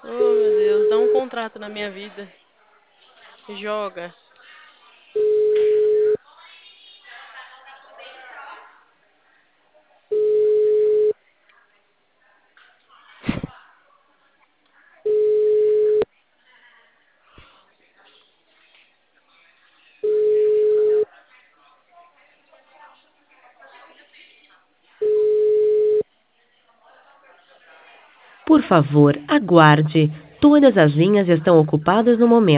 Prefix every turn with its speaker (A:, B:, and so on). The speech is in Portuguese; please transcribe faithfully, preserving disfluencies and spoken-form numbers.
A: Oh, meu Deus, dá um contrato na minha vida. Joga.
B: Por favor, aguarde. Todas as linhas estão ocupadas no momento.